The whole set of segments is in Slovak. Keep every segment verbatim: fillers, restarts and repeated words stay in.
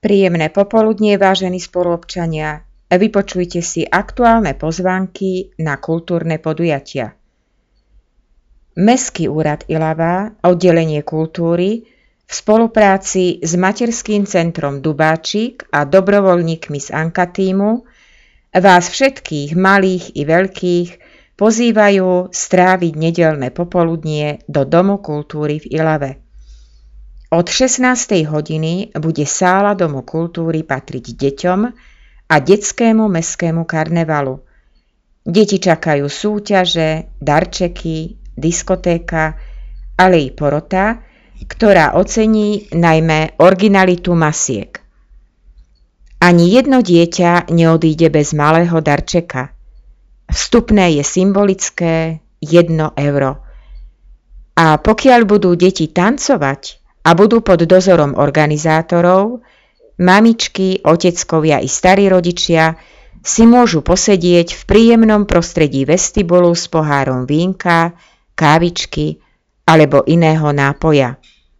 Príjemné popoludnie, vážení spoluobčania. Vypočujte si aktuálne pozvánky na kultúrne podujatia. Mestský úrad Ilava, oddelenie kultúry, v spolupráci s Materským centrom Dubáčik a dobrovoľníkmi z Anka tímu vás všetkých, malých i veľkých, pozývajú stráviť nedeľné popoludnie do Domu kultúry v Ilave. Od šestnástej hodiny bude sála Domu kultúry patriť deťom a detskému mestskému karnevalu. Deti čakajú súťaže, darčeky, diskotéka, ale i porota, ktorá ocení najmä originalitu masiek. Ani jedno dieťa neodíde bez malého darčeka. Vstupné je symbolické jedno euro. A pokiaľ budú deti tancovať a budú pod dozorom organizátorov, mamičky, oteckovia i starí rodičia si môžu posedieť v príjemnom prostredí vestibulu s pohárom vínka, kávičky alebo iného nápoja.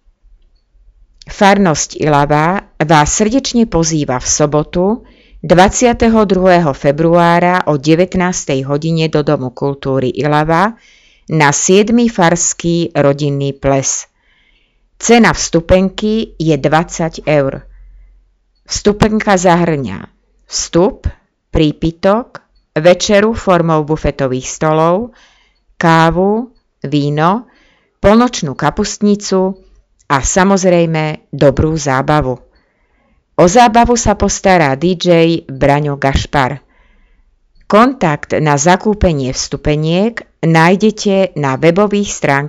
Farnosť Ilava vás srdečne pozýva v sobotu dvadsiateho druhého februára o devätnástej hodine do Domu kultúry Ilava na siedmy farský rodinný ples. Cena vstupenky je dvadsať eur. Vstupenka zahŕňa vstup, prípitok, večeru formou bufetových stolov, kávu, víno, polnočnú kapustnicu a samozrejme dobrú zábavu. O zábavu sa postará dý džej Braňo Gašpar. Kontakt na zakúpenie vstupeniek nájdete na webových stránkach